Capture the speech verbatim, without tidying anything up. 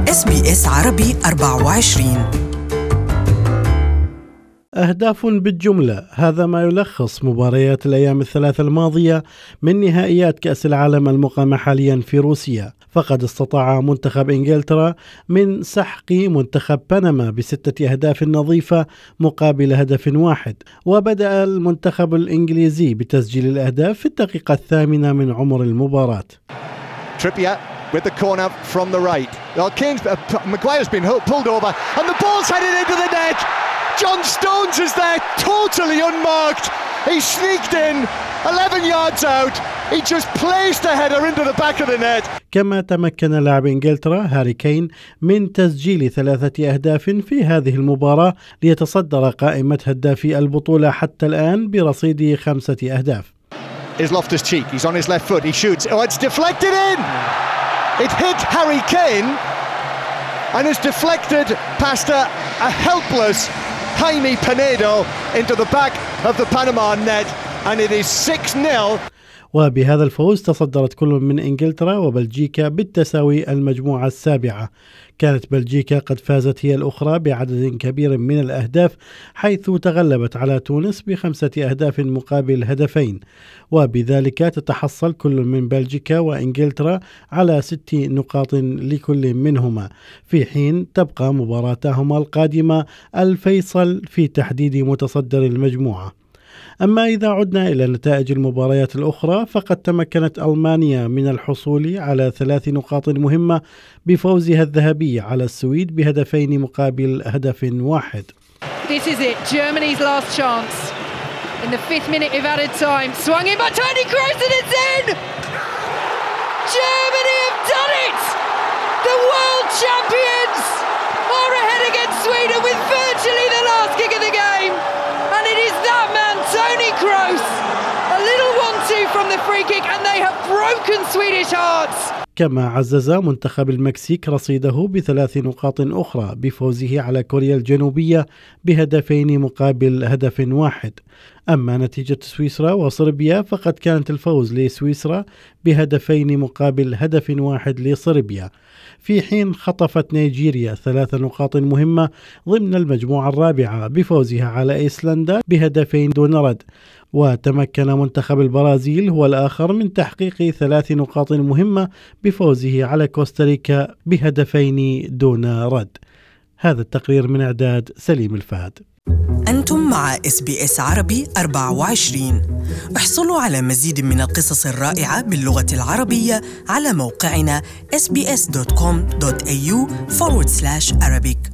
إس بي إس عربي أربعة وعشرين. أهداف بالجملة، هذا ما يلخص مباريات الأيام الثلاثة الماضية من نهائيات كأس العالم المقامة حاليا في روسيا. فقد استطاع منتخب إنجلترا من سحق منتخب بنما بستة أهداف نظيفة مقابل هدف واحد، وبدأ المنتخب الإنجليزي بتسجيل الأهداف في الدقيقة الثامنة من عمر المباراة. Trippier with the corner from the right. Well, Kane's, uh, Maguire's been pulled over and the ball's headed into the net. John Stones is there, totally unmarked. He sneaked in, eleven yards out. He just placed a header into the back of the net. كما تمكن لاعب إنجلترا هاري كين من تسجيل ثلاثة أهداف في هذه المباراة ليتصدر قائمة هدافي البطولة حتى الآن برصيد خمسة أهداف. Is Loftus-Cheek, he's on his left foot, he shoots. Oh, it's deflected in. It hit Harry Kane and is deflected past a, a helpless Jaime Penedo into the back of the Panama net, and it is six nil. وبهذا الفوز تصدرت كل من إنجلترا وبلجيكا بالتساوي المجموعة السابعة. كانت بلجيكا قد فازت هي الأخرى بعدد كبير من الأهداف، حيث تغلبت على تونس بخمسة أهداف مقابل هدفين، وبذلك تتحصل كل من بلجيكا وإنجلترا على ست نقاط لكل منهما، في حين تبقى مباراتهما القادمة الفيصل في تحديد متصدر المجموعة. أما إذا عدنا إلى نتائج المباريات الأخرى، فقد تمكنت ألمانيا من الحصول على ثلاث نقاط مهمة بفوزها الذهبي على السويد بهدفين مقابل هدف واحد. This is it, Germany's last chance. In the fifth minute of added time, swung in by Toni Kroos and it's in! Germany have done it! The world champions are ahead against Sweden with virtually the last kick of the game. And it is that man, Toni Kroos, a little one two from the free kick, and they have broken Swedish hearts. كما عزز منتخب المكسيك رصيده بثلاث نقاط أخرى بفوزه على كوريا الجنوبية بهدفين مقابل هدف واحد. أما نتيجة سويسرا وصربيا فقد كانت الفوز لسويسرا بهدفين مقابل هدف واحد لصربيا، في حين خطفت نيجيريا ثلاث نقاط مهمة ضمن المجموعة الرابعة بفوزها على أيسلندا بهدفين دون رد. وتمكن منتخب البرازيل هو الآخر من تحقيق ثلاث نقاط مهمة بفوزه على كوستاريكا بهدفين دون رد. هذا التقرير من إعداد سليم الفهد. أنتم مع إس بي إس عربي أربعة وعشرين. احصلوا على مزيد من القصص الرائعة باللغة العربية على موقعنا إس بي إس دوت كوم دوت إيه يو forward slash Arabic.